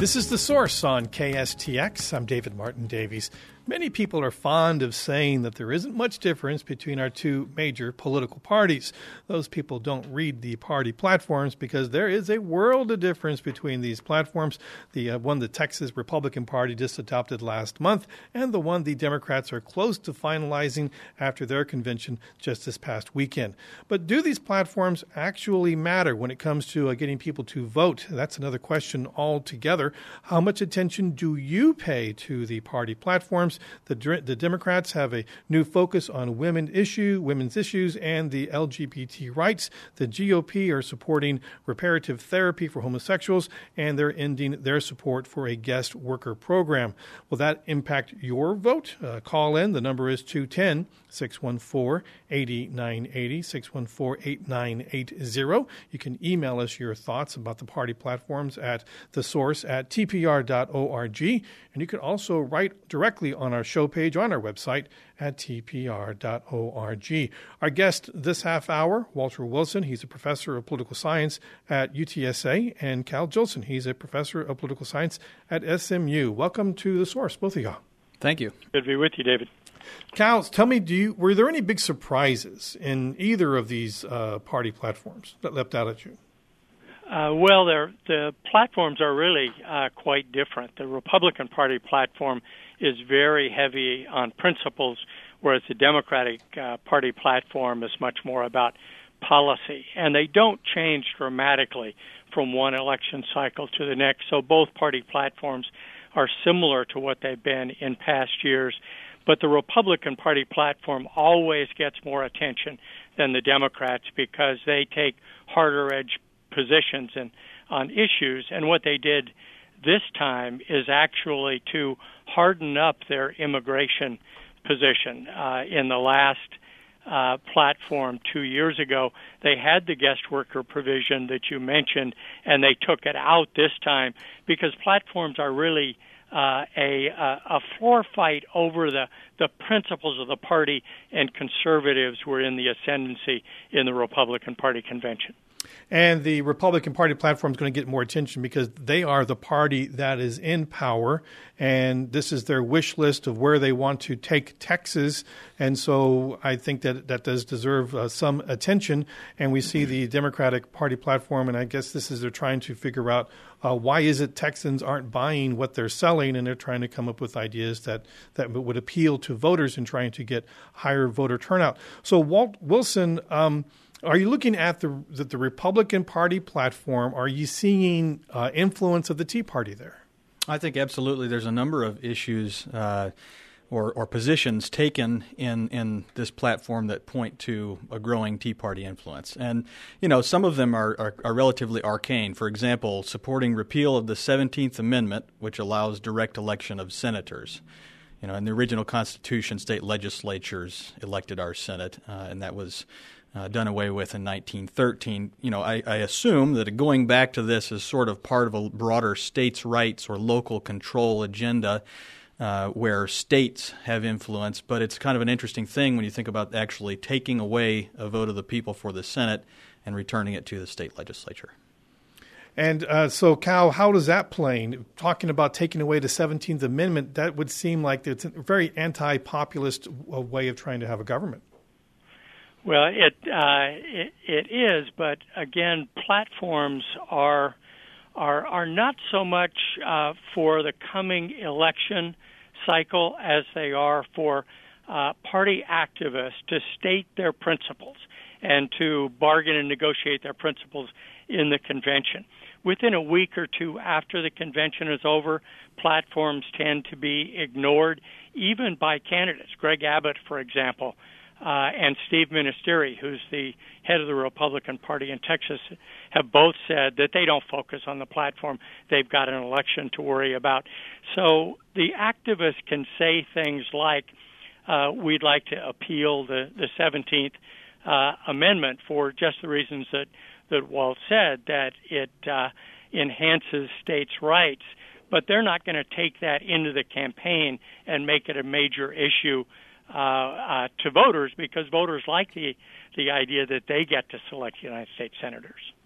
This is The Source on KSTX. I'm David Martin Davies. Many people are fond of saying that there isn't much difference between our two major political parties. Those people don't read the party platforms because there is a world of difference between these platforms. The one the Texas Republican Party just adopted last month and the one the Democrats are close to finalizing after their convention just this past weekend. But do these platforms actually matter when it comes to getting people to vote? That's another question altogether. How much attention do you pay to the party platforms? The Democrats have a new focus on women's issues and the LGBT rights. The GOP are supporting reparative therapy for homosexuals, and they're ending their support for a guest worker program. Will that impact your vote? Call in. The number is 210-614-8980, 614-8980. You can email us your thoughts about the party platforms at thesource@tpr.org, and you can also write directly on our show page on our website at tpr.org. Our guest this half hour, Walter Wilson. He's a professor of political science at UTSA, and Cal Jolson. He's a professor of political science at SMU. Welcome to The Source, both of y'all. Thank you. Good to be with you, David. Cal, tell me, were there any big surprises in either of these party platforms that leapt out at you? Well, the platforms are really quite different. The Republican Party platform is very heavy on principles, whereas the Democratic Party platform is much more about policy. And they don't change dramatically from one election cycle to the next. So both party platforms are similar to what they've been in past years. But the Republican Party platform always gets more attention than the Democrats because they take harder edge positions on issues. And what they did this time is actually to harden up their immigration position. In the last platform 2 years ago, they had the guest worker provision that you mentioned, and they took it out this time because platforms are really a floor fight over the principles of the party, and conservatives were in the ascendancy in the Republican Party convention. And the Republican Party platform is going to get more attention because they are the party that is in power, and this is their wish list of where they want to take Texas. And so I think that does deserve some attention. And we see the Democratic Party platform, and I guess this is they're trying to figure out why is it Texans aren't buying what they're selling, and they're trying to come up with ideas that would appeal to voters and trying to get higher voter turnout. So Walt Wilson, are you looking at the Republican Party platform? Are you seeing influence of the Tea Party there? I think absolutely. There's a number of issues or positions taken in this platform that point to a growing Tea Party influence. And, some of them are relatively arcane. For example, supporting repeal of the 17th Amendment, which allows direct election of senators. In the original Constitution, state legislatures elected our Senate, and that was done away with in 1913. I assume that going back to this is sort of part of a broader states' rights or local control agenda where states have influence, but it's kind of an interesting thing when you think about actually taking away a vote of the people for the Senate and returning it to the state legislature. And so, Cal, how does that play? Talking about taking away the 17th Amendment, that would seem like it's a very anti-populist way of trying to have a government. Well, it is, but again, platforms are not so much for the coming election cycle as they are for party activists to state their principles and to bargain and negotiate their principles in the convention. Within a week or two after the convention is over, platforms tend to be ignored, even by candidates. Greg Abbott, for example, and Steve Ministeri, who's the head of the Republican Party in Texas, have both said that they don't focus on the platform. They've got an election to worry about. So the activists can say things like, we'd like to appeal the 17th Amendment for just the reasons that Walt said, that it enhances states' rights. But they're not going to take that into the campaign and make it a major issue to voters, because voters like the idea that they get to select United States senators.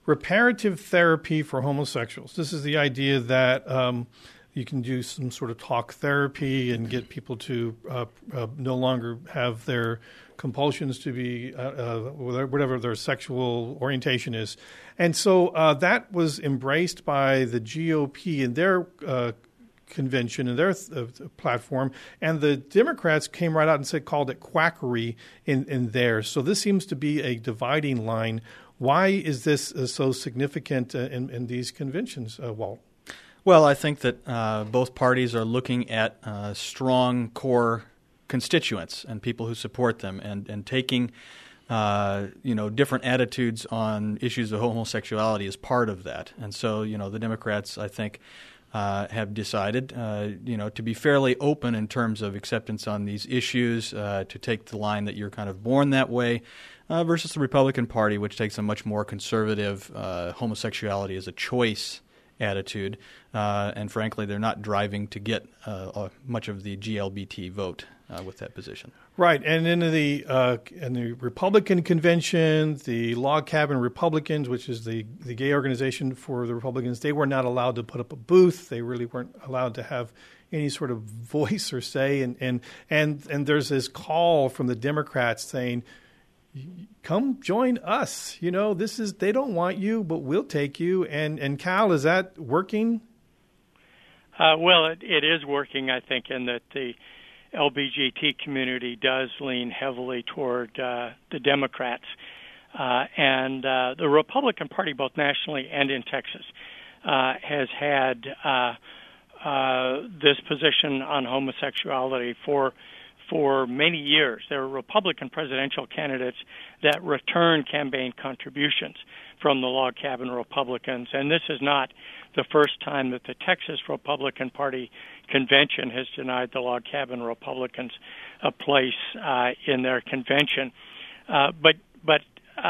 reparative therapy for homosexuals. This is the idea that you can do some sort of talk therapy and get people to no longer have their compulsions to be whatever their sexual orientation is. And so that was embraced by the GOP in their convention and their platform, and the Democrats came right out and called it quackery in theirs. So this seems to be a dividing line. Why is this so significant in these conventions, Walt? Well, I think that both parties are looking at strong core constituents and people who support them, and taking different attitudes on issues of homosexuality is part of that. And so, the Democrats, I think, have decided, to be fairly open in terms of acceptance on these issues, to take the line that you're kind of born that way, versus the Republican Party, which takes a much more conservative homosexuality as a choice attitude. And frankly, they're not driving to get much of the GLBT vote with that position. Right, and in the Republican convention, the Log Cabin Republicans, which is the gay organization for the Republicans, they were not allowed to put up a booth. They really weren't allowed to have any sort of voice or say. And there's this call from the Democrats saying, "Come join us. They don't want you, but we'll take you." And Cal, is that working? Well, it is working, I think, in that the LBGT community does lean heavily toward the Democrats. And the Republican Party, both nationally and in Texas, has had this position on homosexuality for many years. There are Republican presidential candidates that return campaign contributions from the Log Cabin Republicans, and this is not the first time that the Texas Republican Party convention has denied the Log Cabin Republicans a place in their convention. But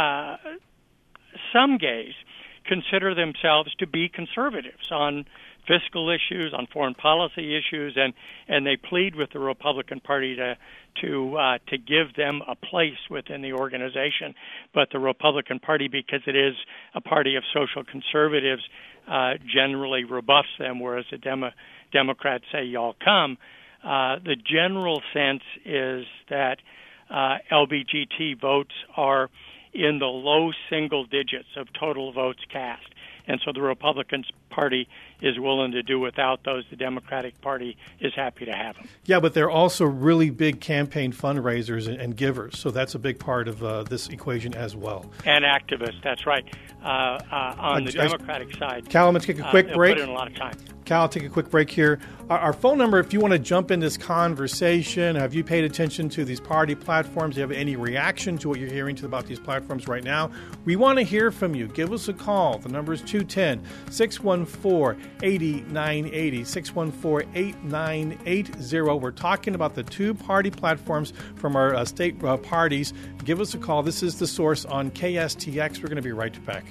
some gays consider themselves to be conservatives on fiscal issues, on foreign policy issues, and they plead with the Republican Party to give them a place within the organization. But the Republican Party, because it is a party of social conservatives, generally rebuffs them, whereas the Democrats say, "Y'all come." The general sense is that LBGT votes are in the low single digits of total votes cast. And so the Republican Party is willing to do without those. The Democratic Party is happy to have them. Yeah, but they're also really big campaign fundraisers and givers, so that's a big part of this equation as well. And activists, that's right. On the Democratic side, Cal, let's take a quick break. Put in a lot of time. Cal, take a quick break here. Our phone number, if you want to jump in this conversation, have you paid attention to these party platforms? Do you have any reaction to what you're hearing about these platforms right now? We want to hear from you. Give us a call. The number is 210-614-8980, 614-8980. We're talking about the two party platforms from our state parties. Give us a call. This is The Source on KSTX. We're going to be right back.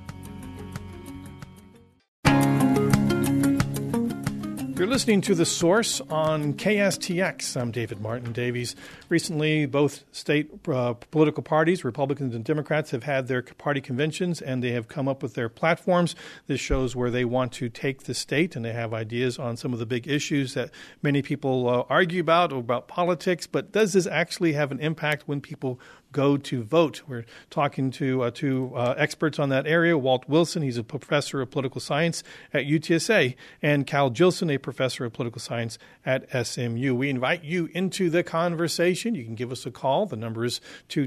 You're listening to The Source on KSTX. I'm David Martin Davies. Recently, both state political parties, Republicans and Democrats, have had their party conventions, and they have come up with their platforms. This shows where they want to take the state, and they have ideas on some of the big issues that many people argue about politics. But does this actually have an impact when people go to vote? We're talking to two experts on that area. Walt Wilson, he's a professor of political science at UTSA, and Cal Jillson, a professor of political science at SMU. We invite you into the conversation. You can give us a call. The number is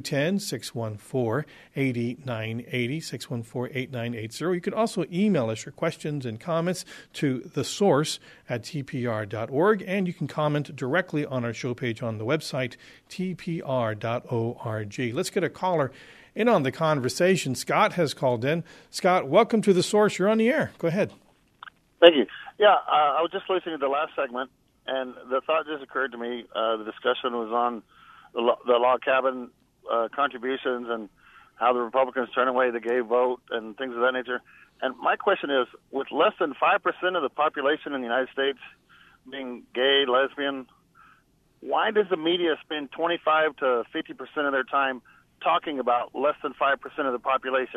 210-614-8980, 614-8980. You can also email us your questions and comments to thesource@tpr.org, and you can comment directly on our show page on the website, tpr.org. Let's get a caller in on the conversation. Scott has called in. Scott, welcome to The Source. You're on the air. Go ahead. Thank you. Yeah, I was just listening to the last segment, and the thought just occurred to me. The discussion was on the log cabin contributions and how the Republicans turn away the gay vote and things of that nature. And my question is, with less than 5% of the population in the United States being gay, lesbian, why does the media spend 25 to 50% of their time talking about less than 5% of the population?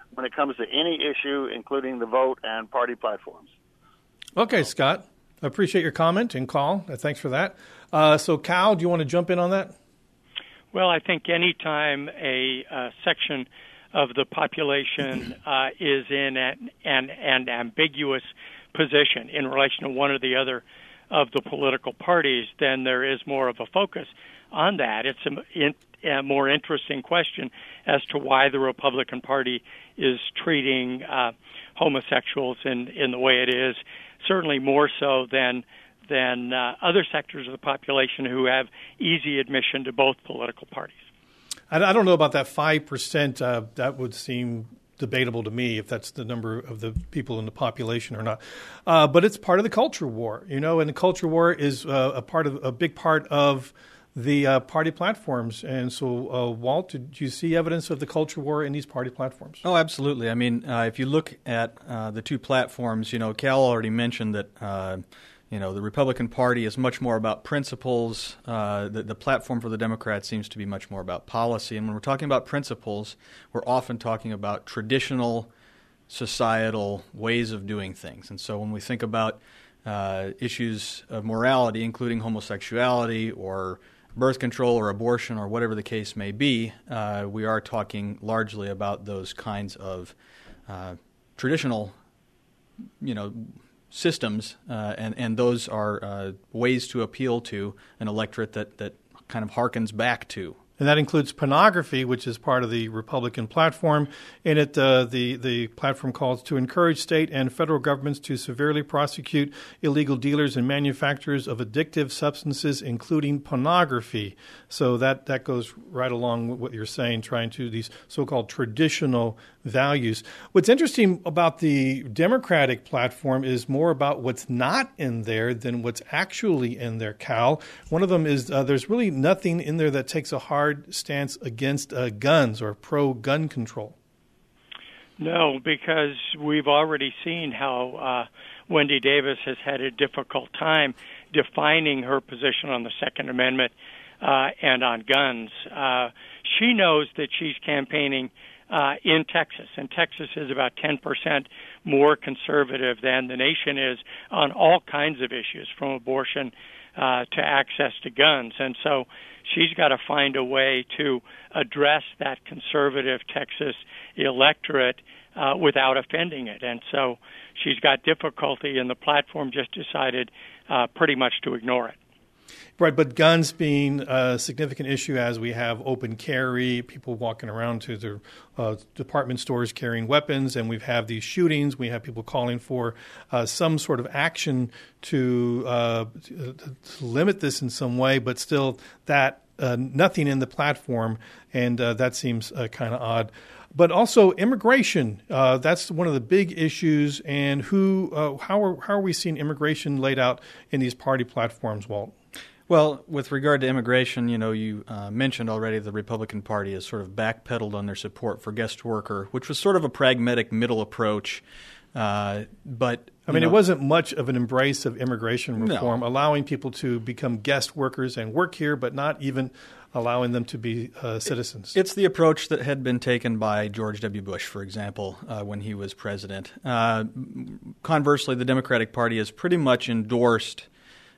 when it comes to any issue, including the vote and party platforms. Okay, Scott. I appreciate your comment and call. Thanks for that. So, Cal, do you want to jump in on that? Well, I think any time a section of the population is in an ambiguous position in relation to one or the other of the political parties, then there is more of a focus on that. It's a more interesting question as to why the Republican Party is treating homosexuals in the way it is, certainly more so than other sectors of the population who have easy admission to both political parties. I don't know about that 5%. That would seem debatable to me if that's the number of the people in the population or not. But it's part of the culture war, and the culture war is a big part of the party platforms. And so, Walt, did you see evidence of the culture war in these party platforms? Oh, absolutely. I mean, if you look at the two platforms, Cal already mentioned that the Republican Party is much more about principles. The platform for the Democrats seems to be much more about policy. And when we're talking about principles, we're often talking about traditional societal ways of doing things. And so when we think about issues of morality, including homosexuality or birth control or abortion or whatever the case may be, we are talking largely about those kinds of traditional, systems, and those are ways to appeal to an electorate that kind of harkens back to. And that includes pornography, which is part of the Republican platform. In it, the platform calls to encourage state and federal governments to severely prosecute illegal dealers and manufacturers of addictive substances, including pornography. So that goes right along with what you're saying, trying to these so-called traditional values. What's interesting about the Democratic platform is more about what's not in there than what's actually in there, Cal. One of them is there's really nothing in there that takes a hard stance against guns or pro-gun control. No, because we've already seen how Wendy Davis has had a difficult time defining her position on the Second Amendment and on guns. She knows that she's campaigning in Texas, and Texas is about 10% more conservative than the nation is on all kinds of issues, from abortion to access to guns. And so she's got to find a way to address that conservative Texas electorate without offending it. And so she's got difficulty, and the platform just decided pretty much to ignore it. Right, but guns being a significant issue as we have open carry, people walking around to their department stores carrying weapons, and we have these shootings. We have people calling for some sort of action to limit this in some way, but still that nothing in the platform, and that seems kind of odd. But also immigration, that's one of the big issues. And how are we seeing immigration laid out in these party platforms, Walt? Well, with regard to immigration, you mentioned already the Republican Party has sort of backpedaled on their support for guest worker, which was sort of a pragmatic middle approach. But it wasn't much of an embrace of immigration reform, No. allowing people to become guest workers and work here, but not even allowing them to be citizens. It's the approach that had been taken by George W. Bush, for example, when he was president. Conversely, the Democratic Party has pretty much endorsed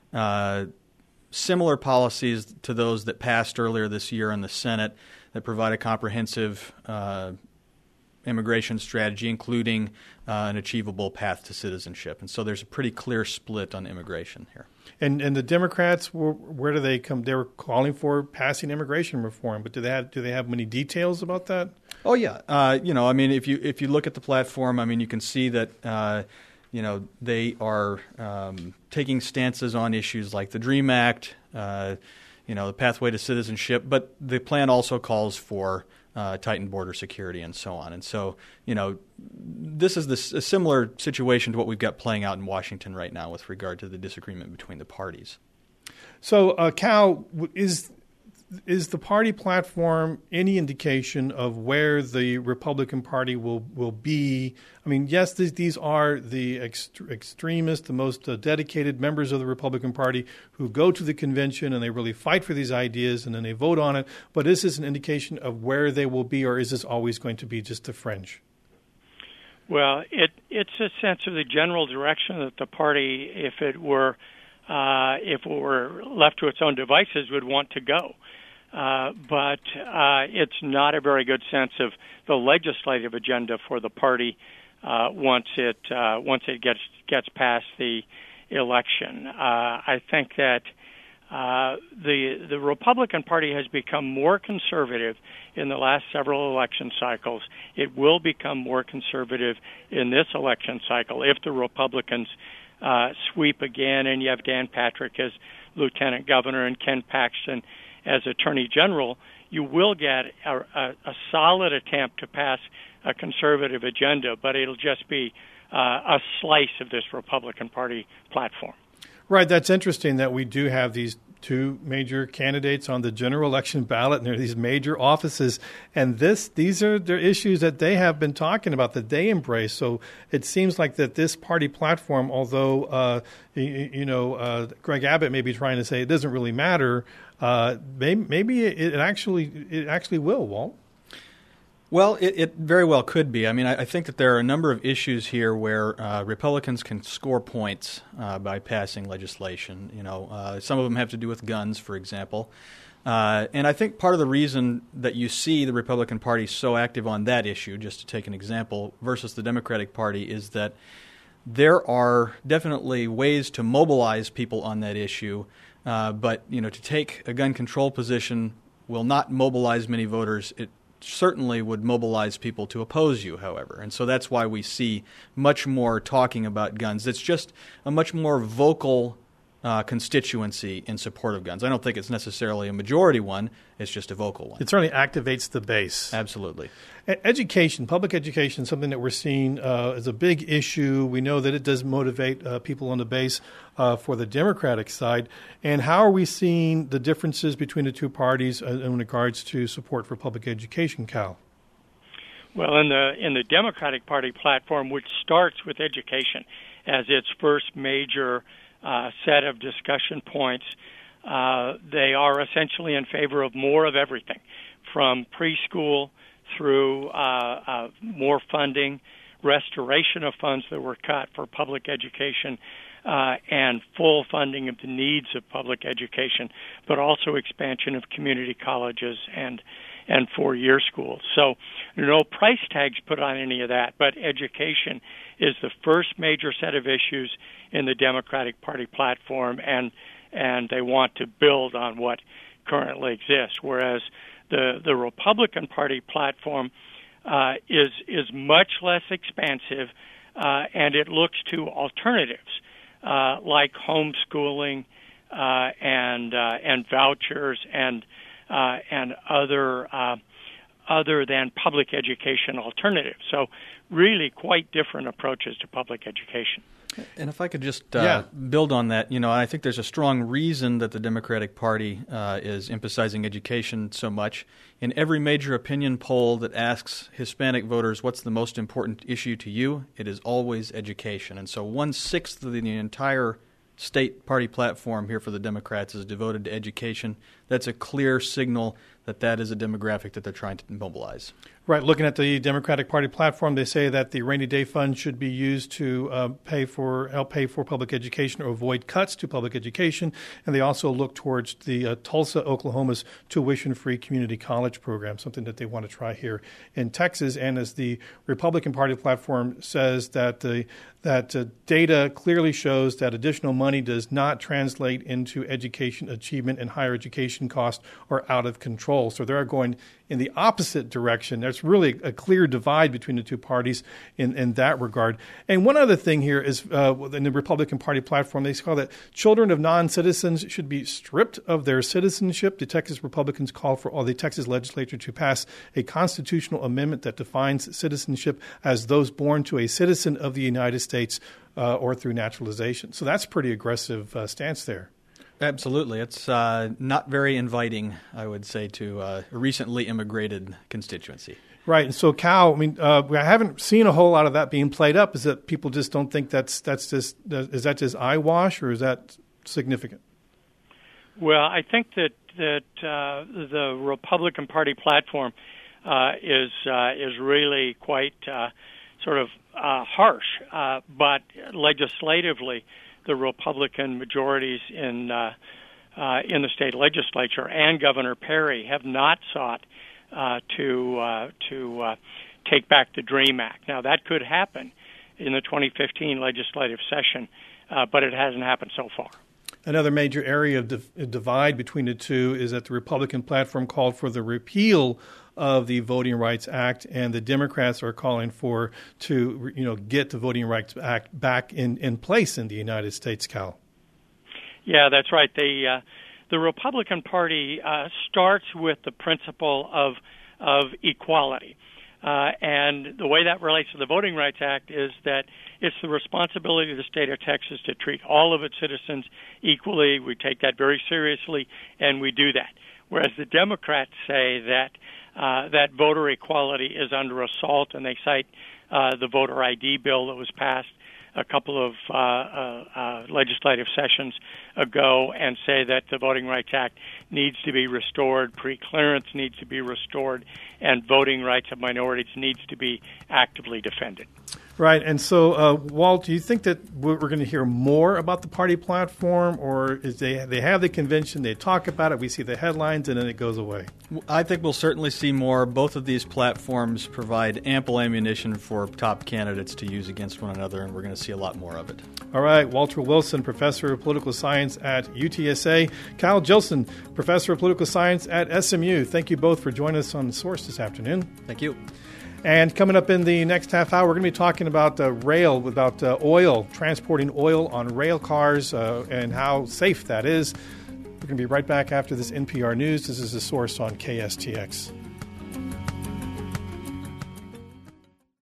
similar policies to those that passed earlier this year in the Senate that provide a comprehensive immigration strategy, including an achievable path to citizenship. And so there's a pretty clear split on immigration here. And the Democrats, where do they come? They were calling for passing immigration reform, but do they have many details about that? Oh yeah, if you look at the platform, you can see that they are taking stances on issues like the DREAM Act, the pathway to citizenship, but the plan also calls for tightened border security and so on. And so, this is a similar situation to what we've got playing out in Washington right now with regard to the disagreement between the parties. So, Cal, is the party platform any indication of where the Republican Party will be? Yes, these are the extremists, the most dedicated members of the Republican Party who go to the convention and they really fight for these ideas and then they vote on it. But is this an indication of where they will be, or is this always going to be just the fringe? Well, it's a sense of the general direction that the party, if it were left to its own devices, would want to go. But it's not a very good sense of the legislative agenda for the party once it gets past the election. I think that the Republican Party has become more conservative in the last several election cycles. It will become more conservative in this election cycle if the Republicans sweep again, and you have Dan Patrick as Lieutenant Governor and Ken Paxton as Attorney General. You will get a solid attempt to pass a conservative agenda, but it'll just be a slice of this Republican Party platform. Right. That's interesting that we do have these two major candidates on the general election ballot, and there are these major offices. And these are the issues that they have been talking about, that they embrace. So it seems like that this party platform, although, Greg Abbott may be trying to say it doesn't really matter, maybe it actually will, Walt. Well, it very well could be. I mean, I think that there are a number of issues here where Republicans can score points by passing legislation. Some of them have to do with guns, for example. And I think part of the reason that you see the Republican Party so active on that issue, just to take an example, versus the Democratic Party, is that there are definitely ways to mobilize people on that issue. But to take a gun control position will not mobilize many voters. It certainly would mobilize people to oppose you, however. And so that's why we see much more talking about guns. It's just a much more vocal constituency in support of guns. I don't think it's necessarily a majority one. It's just a vocal one. It certainly activates the base. Absolutely. Education, public education, something that we're seeing as a big issue. We know that it does motivate people on the base for the Democratic side. And how are we seeing the differences between the two parties in regards to support for public education, Cal? Well, in the Democratic Party platform, which starts with education as its first major set of discussion points, they are essentially in favor of more of everything, from preschool through more funding, restoration of funds that were cut for public education, and full funding of the needs of public education, but also expansion of community colleges and four-year schools. So no price tags put on any of that, but education is the first major set of issues in the Democratic Party platform, and they want to build on what currently exists, whereas the Republican Party platform is much less expansive, and it looks to alternatives like homeschooling and vouchers and other than public education alternatives. So really quite different approaches to public education. And if I could just build on that, I think there's a strong reason that the Democratic Party is emphasizing education so much. In every major opinion poll that asks Hispanic voters what's the most important issue to you, it is always education. And so 1/6 of the entire state party platform here for the Democrats is devoted to education. That's a clear signal that is a demographic that they're trying to mobilize. Right. Looking at the Democratic Party platform, they say that the rainy day fund should be used to help pay for public education or avoid cuts to public education. And they also look towards the Tulsa, Oklahoma's tuition-free community college program, something that they want to try here in Texas. And as the Republican Party platform says, that data clearly shows that additional money does not translate into education achievement and higher education costs are out of control. So they're going in the opposite direction. There's really a clear divide between the two parties in that regard. And one other thing here is in the Republican Party platform, they call that children of non-citizens should be stripped of their citizenship. The Texas Republicans call for the Texas legislature to pass a constitutional amendment that defines citizenship as those born to a citizen of the United States or through naturalization. So that's a pretty aggressive stance there. Absolutely. It's not very inviting, I would say, to a recently immigrated constituency. Right. And so, Cal, I haven't seen a whole lot of that being played up. Is that people just don't think is that just eyewash, or is that significant? Well, I think that the Republican Party platform is really quite sort of harsh, but legislatively, the Republican majorities in the state legislature and Governor Perry have not sought to take back the DREAM Act. Now, that could happen in the 2015 legislative session, but it hasn't happened so far. Another major area of divide between the two is that the Republican platform called for the repeal of the Voting Rights Act, and the Democrats are calling for to get the Voting Rights Act back in place in the United States. Cal. Yeah, that's right. The Republican Party starts with the principle of equality. And the way that relates to the Voting Rights Act is that it's the responsibility of the state of Texas to treat all of its citizens equally. We take that very seriously, and we do that. Whereas the Democrats say that that voter equality is under assault, and they cite the voter ID bill that was passed a couple of legislative sessions ago and say that the Voting Rights Act needs to be restored, pre-clearance needs to be restored, and voting rights of minorities needs to be actively defended. Right. And so, Walt, do you think that we're going to hear more about the party platform, or is they have the convention, they talk about it, we see the headlines, and then it goes away? I think we'll certainly see more. Both of these platforms provide ample ammunition for top candidates to use against one another, and we're going to see a lot more of it. All right. Walter Wilson, Professor of Political Science at UTSA. Kyle Gilson, Professor of Political Science at SMU. Thank you both for joining us on The Source this afternoon. Thank you. And coming up in the next half hour, we're going to be talking about oil, transporting oil on rail cars, and how safe that is. We're going to be right back after this NPR News. This is The Source on KSTX.